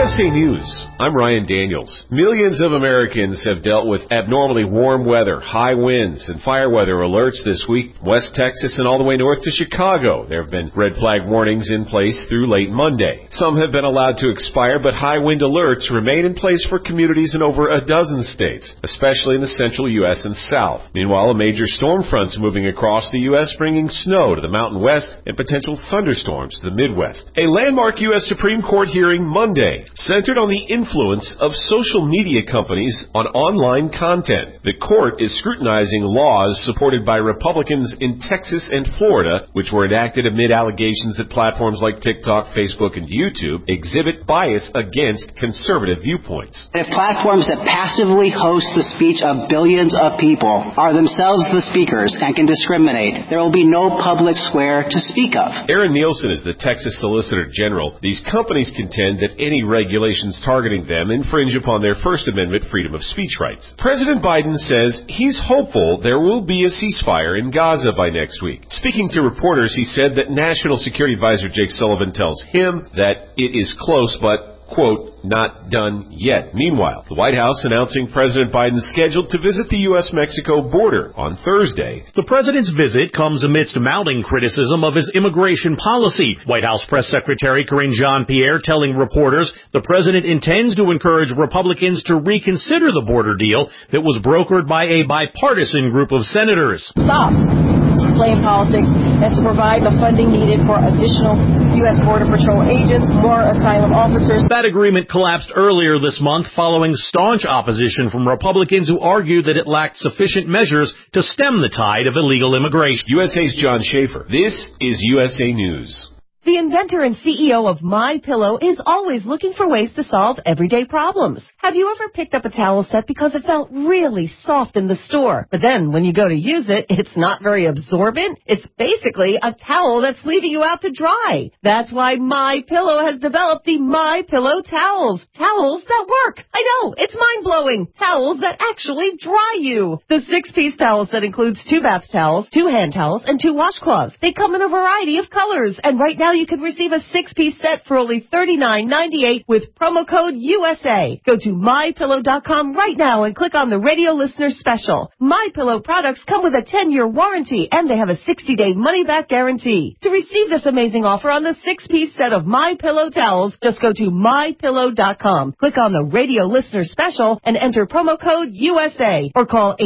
USA News, I'm Ryan Daniels. Millions of Americans have dealt with abnormally warm weather, high winds, and fire weather alerts this week. West Texas and all the way north to Chicago. There have been red flag warnings in place through late Monday. Some have been allowed to expire, but high wind alerts remain in place for communities in over a dozen states, especially in the central U.S. and south. Meanwhile, a major storm front's moving across the U.S., bringing snow to the Mountain West and potential thunderstorms to the Midwest. A landmark U.S. Supreme Court hearing Monday centered on the influence of social media companies on online content. The court is scrutinizing laws supported by Republicans in Texas and Florida, which were enacted amid allegations that platforms like TikTok, Facebook, and YouTube exhibit bias against conservative viewpoints. If platforms that passively host the speech of billions of people are themselves the speakers and can discriminate, there will be no public square to speak of. Aaron Nielsen is the Texas Solicitor General. These companies contend that any regulations targeting them infringe upon their First Amendment freedom of speech rights. President Biden says he's hopeful there will be a ceasefire in Gaza by next week. Speaking to reporters, he said that National Security Advisor Jake Sullivan tells him that it is close, but quote, not done yet. Meanwhile, the White House announcing President Biden scheduled to visit the U.S.-Mexico border on Thursday. The president's visit comes amidst mounting criticism of his immigration policy. White House Press Secretary Karine Jean-Pierre telling reporters the president intends to encourage Republicans to reconsider the border deal that was brokered by a bipartisan group of senators. Stop playing politics and to provide the funding needed for additional U.S. Border Patrol agents, more asylum officers. That agreement collapsed earlier this month following staunch opposition from Republicans who argued that it lacked sufficient measures to stem the tide of illegal immigration. USA's John Schaefer. This is USA News. The inventor and CEO of MyPillow is always looking for ways to solve everyday problems. Have you ever picked up a towel set because it felt really soft in the store, but then when you go to use it, it's not very absorbent? It's basically a towel that's leaving you out to dry. That's why MyPillow has developed the MyPillow towels. Towels that work. I know, it's mind-blowing. Towels that actually dry you. The 6-piece towel set includes 2 bath towels, 2 hand towels, and 2 washcloths. They come in a variety of colors, and right now you can receive a 6-piece set for only $39.98 with promo code USA. Go to MyPillow.com right now and click on the radio listener special. MyPillow products come with a 10-year warranty and they have a 60-day money-back guarantee. To receive this amazing offer on the 6-piece set of MyPillow towels, just go to MyPillow.com. Click on the radio listener special and enter promo code USA or call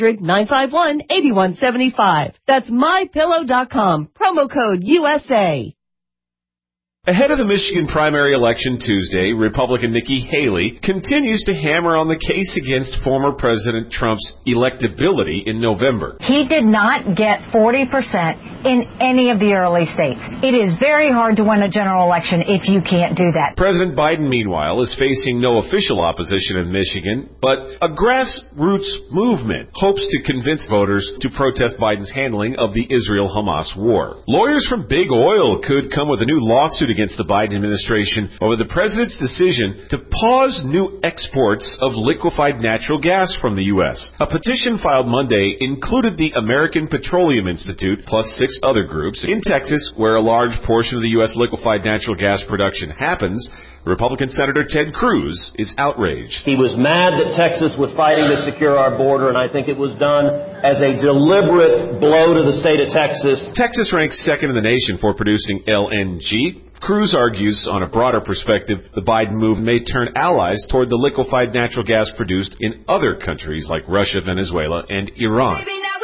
800-951-8175. That's MyPillow.com. Promo code USA. Ahead of the Michigan primary election Tuesday, Republican Nikki Haley continues to hammer on the case against former President Trump's electability in November. He did not get 40% in any of the early states. It is very hard to win a general election if you can't do that. President Biden, meanwhile, is facing no official opposition in Michigan, but a grassroots movement hopes to convince voters to protest Biden's handling of the Israel-Hamas war. Lawyers from Big Oil could come with a new lawsuit against the Biden administration over the president's decision to pause new exports of liquefied natural gas from the U.S. A petition filed Monday included the American Petroleum Institute plus 6 other groups. In Texas, where a large portion of the U.S. liquefied natural gas production happens, Republican Senator Ted Cruz is outraged. He was mad that Texas was fighting to secure our border, and I think it was done as a deliberate blow to the state of Texas. Texas ranks second in the nation for producing LNG. Cruz argues, on a broader perspective, the Biden move may turn allies toward the liquefied natural gas produced in other countries like Russia, Venezuela, and Iran.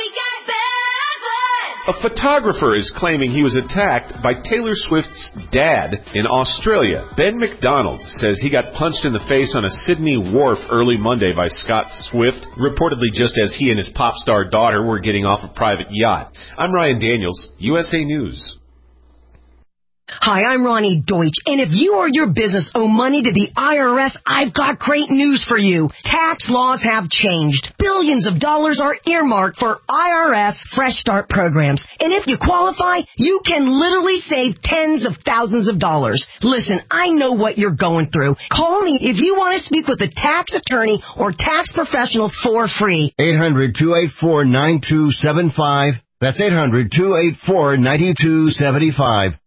A photographer is claiming he was attacked by Taylor Swift's dad in Australia. Ben McDonald says he got punched in the face on a Sydney wharf early Monday by Scott Swift, reportedly just as he and his pop star daughter were getting off a private yacht. I'm Ryan Daniels, USA News. Hi, I'm Ronnie Deutsch, and if you or your business owe money to the IRS, I've got great news for you. Tax laws have changed. Billions of dollars are earmarked for IRS Fresh Start programs. And if you qualify, you can literally save tens of thousands of dollars. Listen, I know what you're going through. Call me if you want to speak with a tax attorney or tax professional for free. 800-284-9275. That's 800-284-9275.